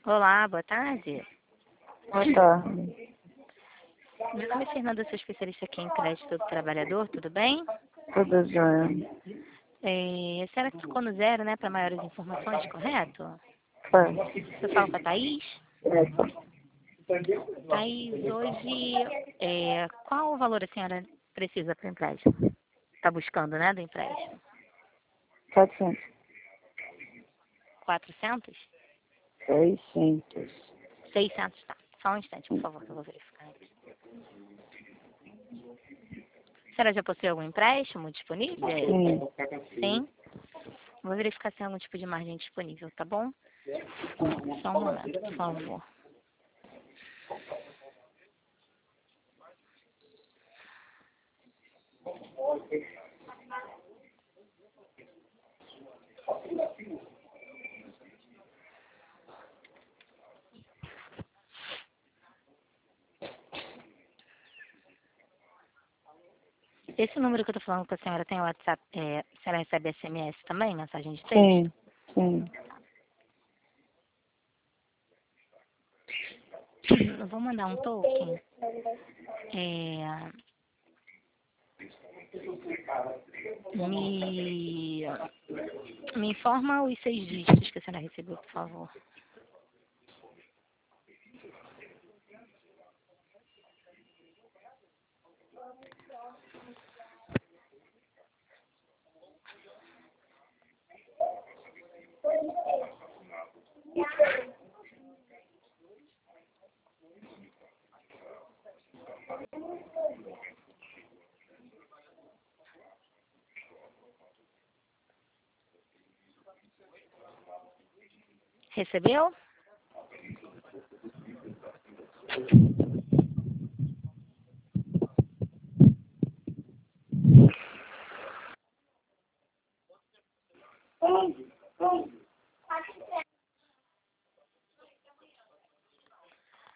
Olá, boa tarde. Boa tarde. Meu nome é Fernanda, sou especialista aqui em crédito do trabalhador, tudo bem? Tudo jóia. A senhora ficou no zero, né, para maiores informações, correto? Foi. Eu falo com a Thaís. É. Thaís, hoje, qual o valor a senhora precisa para o empréstimo? Está buscando, né, do empréstimo? 400. 400? 600. 600, tá. Só um instante, por favor, que eu vou verificar aqui. A senhora já possui algum empréstimo disponível? Sim. Sim? Vou verificar se tem algum tipo de margem disponível, tá bom? Só um momento, por favor. Esse número que eu tô falando com a senhora tem o WhatsApp, a senhora recebe SMS também, mensagem de texto? Sim. Sim. Eu vou mandar um token. Me, me informa os 6 dígitos que a senhora recebeu, por favor. Recebeu?